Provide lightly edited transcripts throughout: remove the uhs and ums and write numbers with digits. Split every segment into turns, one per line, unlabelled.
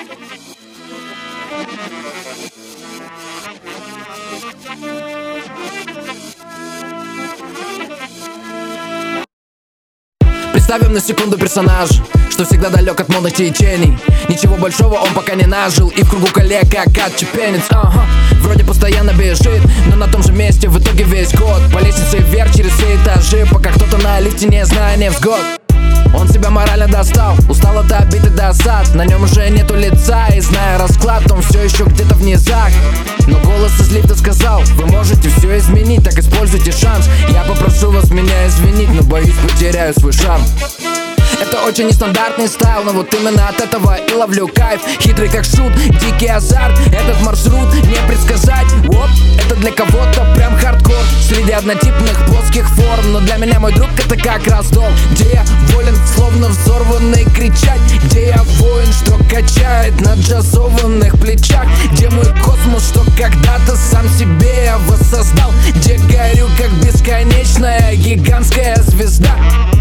Представим на секунду персонаж, что всегда далек от модных течений. Ничего большого он пока не нажил, и в кругу коллег как отчепенец. Вроде постоянно бежит, но на том же месте в итоге весь год. По лестнице вверх через все этажи, пока кто-то на лифте не зная невзгод. Он себя морально достал, устал от обид и досад. На нем уже нету лица, и зная расклад, он все еще где-то в низах. Но голос из лифта сказал: вы можете все изменить, так используйте шанс. Я попрошу вас меня извинить, но боюсь, потеряю свой шарм. Это очень нестандартный стайл, но вот именно от этого и ловлю кайф. Хитрый как шут, дикий азарт, этот маршрут не предсказать. Оп, это для кого-то прям хардкор среди однотипных плоских форм. Но для меня мой друг это как раз дом, где я волен, словно взорванный кричать. Где я воин, что качает на джазованных плечах. Где мой космос, что когда-то сам себе я воссоздал. Где горю как бесконечная гигантская звезда.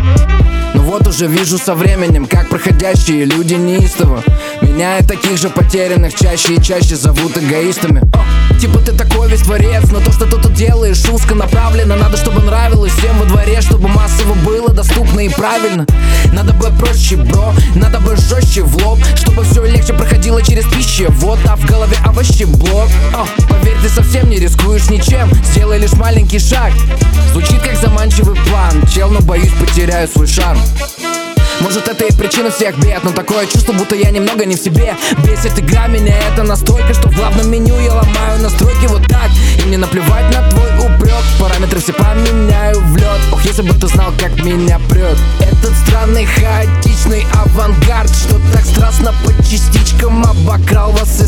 Но вот уже вижу со временем, как проходящие люди неистово меняют таких же потерянных чаще и чаще зовут эгоистами. Типа ты такой весь творец, но то, что ты тут делаешь, узконаправленно. Надо, чтобы нравилось всем во дворе, чтобы массово было доступно и правильно. Надо быть проще, бро, надо быть жестче в лоб, чтобы все легче проходило через пищевод, а в голове овощеблок. Поверь, ты совсем не рискуешь ничем, сделай лишь маленький шаг. Звучит как заманчивый план, чел, но боюсь, потеряю свой шарм. Может, это и причина всех бед, но такое чувство, будто я немного не в себе. Бесит игра меня это настолько, что в главном меню я ломаю настройки вот так. И мне наплевать на твой упрек, параметры все поменяю в лед. Ох, если бы ты знал, как меня прет этот странный хаотичный авангард, что так страстно по частичкам обокрал вас